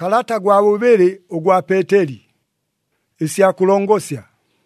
Kalata gwa bubiri ogwa Peteri. Isya kulongosya.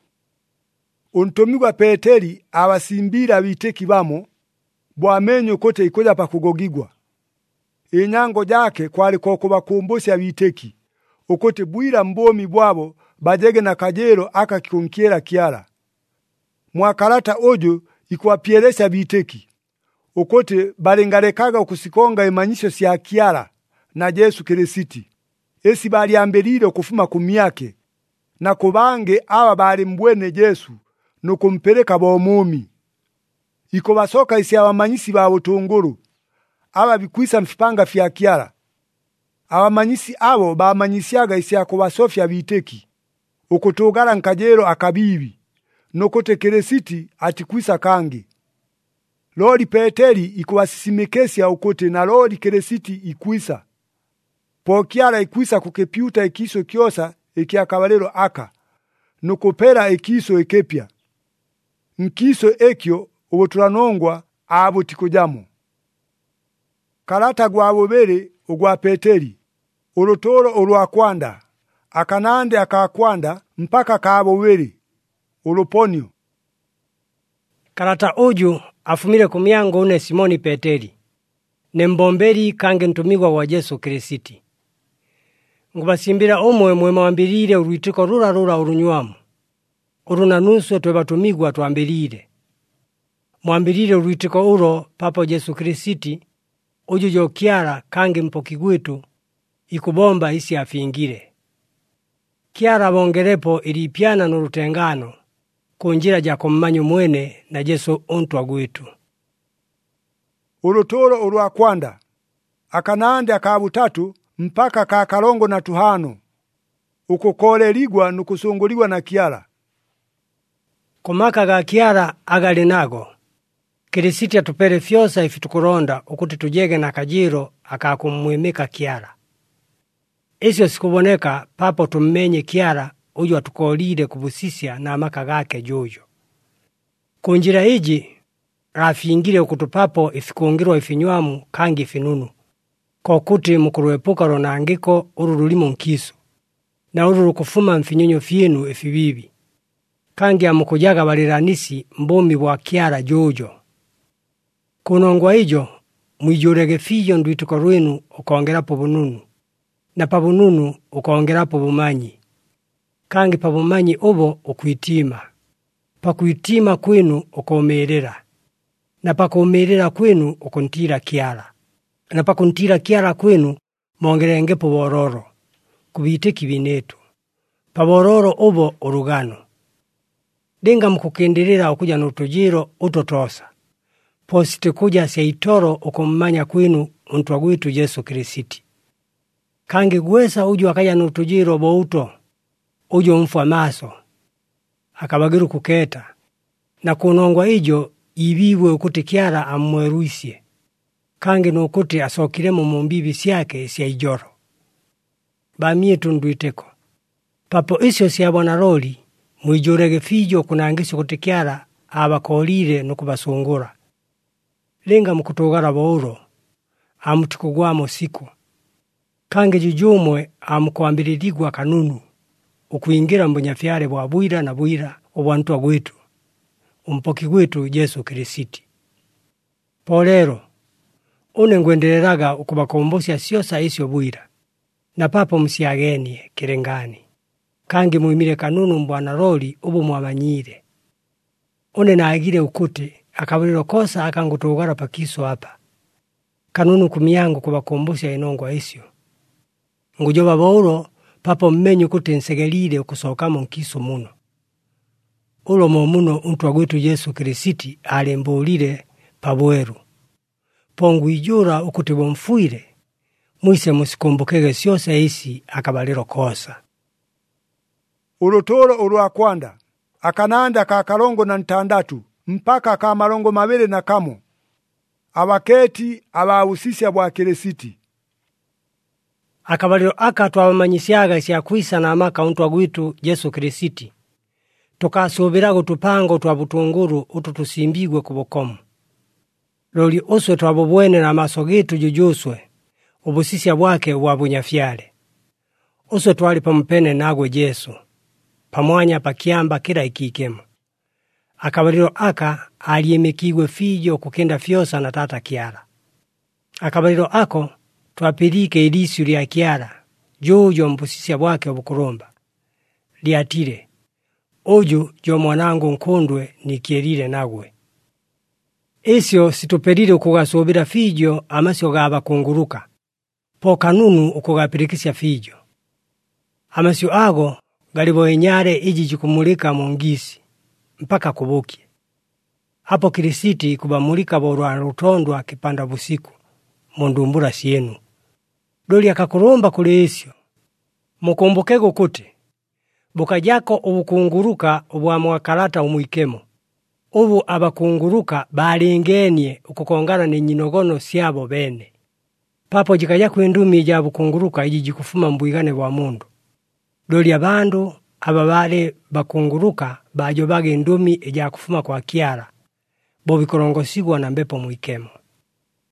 Untumigwa Peteri abasimbira biteki bamo bwamenyo kote ikoja pakugogigwa. Inyango jake kwali kubakumbusya biteki ukote bwira mbomi bwabo bajege na kajero akakikunkiera kiara. Mwakalata ojo ikuwapyelesya biteki ukote balengalekaga ukusikonga imanyisho sya kiara na Yesu Kirisiti. Esi baliambelile kufuma kumyake na kubange aba bali mbwene Yesu nukumpeleka bomumi. Iko basoka isi abamanyisi ba butunguru aba bikwisa mfipanga fya kiara. Abamanyisi abo bamanyisyaga isi akubasofya biteki ukutugala nkajero akabibi nukote Kirisiti atikwisa kangi. Lori Peteri ikuwasisimikesya ukote na Lori Kirisiti ikwisa. Po kiara ikwisa kukepyuta ikiso kyosa ikiakabalero aka nukupera ikiso ekepya. Nkiso ekyo ubutulanongwa abo tikujamo. Kalata gwa bubiri ogwa Peteri. Urutoro olwakwanda. Akanande akakwanda mpaka kabubiri. Uruponio. Kalata oju afumile kumyango une Simoni Peteri. Nembomberi kange ntumigwa wa Yesu Kirisiti. Ngubasimbira omwe mwambilile urwitiko rura urunywamu. Urunanuswe twebatumigwa twambilile. Mwambilile urwitiko uro papo Yesu Kirisiti uju jokiara kange mpoki gwitu ikubomba isi afingire. Kiara bongerepo ilipyana n'urutengano kunjira ja kummanyu mwene na Yesu untwa gwitu. Urutoro olwakwanda. Akanande akabutatu mpaka kakalongo na tuhano. Ukukoleligwa nukusunguligwa na kiara. Kumaka ga kiara agali nago. Kirisiti atupere fyosa ifitukuronda ukuti tujege na kajiro akakumwimika kiara. Isyo sikuboneka papo tummenye kiara uju atukolile kubusisya na amaka gake jujo. Kunjira hiji rafingile ukutupapo ifikungirwa ifinywamu kangi ifinunu. Kokuti mukuruepuka ronangiko uru rulimo nkiso. Na uru rukufuma mfinyonyo fienu ifibibi. Kangi amukujaga baliranisi mbumi bwa kiara jujo. Kunongwa ijo, mwijurege fiyo nduituko rwenu ukongerapo bununu. Na pabununu ukongerapo bumanyi. Kangi pabumanyi ubo ukuitima. Pakuitima kwenu ukomerera. Na pakumerera kwenu ukuntira kiara. Na pakuntira kiara kwenu mongerengepo bororo. Kubiteki binetu. Pabororo ubo urugano. Denga mkukenderera ukuja n'utujiro utotosa. Posite kuja seitoro ukumanya kwenu untwa gwitu Yesu Kirisiti. Kangi gwesa uju akaja n'utujiro bouto. Uju mfwa maso. Akabagiru kuketa. Na kunongwa ijo ibibwe ukuti kiara amweruisye. Kangi nukuti asokiremo mumbibi syake sya ijoro. Bamietu nduiteko. Papo isyo siyabona roli, mwijurege fijo kunangisi ukuti kiara abakolile nukubasungura. Linga mukutugara bouro, amutikugwamo siku. Kangi jujumwe amukuambililigwa kanunu, ukuingira mbonyafyale bwa bwira na bwira obwantwa gwitu, umpoki gwitu Yesu Kirisiti. Polero, une ngwendeleraga ukubakombosya syosa isyo bwira, na papo msiagenie kirengani. Kangi muimile kanunu mbwana roli ubu mwamanyire. Une naagire ukuti akabulilo kosa akangutugara pakiso hapa. Kanunu kumyangu kubakombosya inongwa isyo. Ngujoba bouro papo mmenyu kuti nsegelile ukusokamo nkiso muno. Ulo muno untwa gwitu Yesu Kirisiti alembulile pabweru. Pongu ijura ukuti bomfuire. Mwise musikumbukege syose isi akabalilo kosa. Urutoro olwakwanda. Akananda kakalongo na ntandatu mpaka kamalongo mabele na kamo. Abaketi abawusisya bwa Kirisiti. Akabalilo aka twabamanyisyaga isyakwisa na amaka untwa gwitu Yesu Kirisiti. Tukasubirago tupango twa butunguru utu tusimbigwe kubokomu. Loli oswe twabubwene na maso gitu jujuswe, ubusisya bwake wabunyafyale. Uso twali pamupene nagwe Jesu, pamwanya pakyamba kila ikikema. Akabalilo aka aliyemekigwe fijo kukenda fyosa na Tata Kyala. Akabalilo ako twapilike ilisyu lya Kyala, jojo mpusisya bwake obukulumba. Lyatile, oju jo mwanangu nkundwe nikyelile nagwe. Esyo situpelile ukugasubila fijo amasyo g'abakunguruka, po kanunu ukugapilikisya fijo. Amasyo ago galibo enyale iji jikumulika mu ngisi, mpaka kubukye. Hapo Kilisiti kubamulika bolwa lutondwa kipanda busiku, mu ndumbula syenu. Doli akakulumba kuli esyo, mukumbukego kuti, bukajako ubukunguruka obwa mwakalata umwikemo. Ubu abakunguruka balingenye ukukongana ni nyinogono syabo bene. Papo jikajako endumi ija bukunguruka iji jikufuma mbwigane bwa mundu. Doli abandu ababale bakunguruka bajobaga endumi ija kufuma kwa Kyala, bobikolongosigwa na mbepo mwikemo.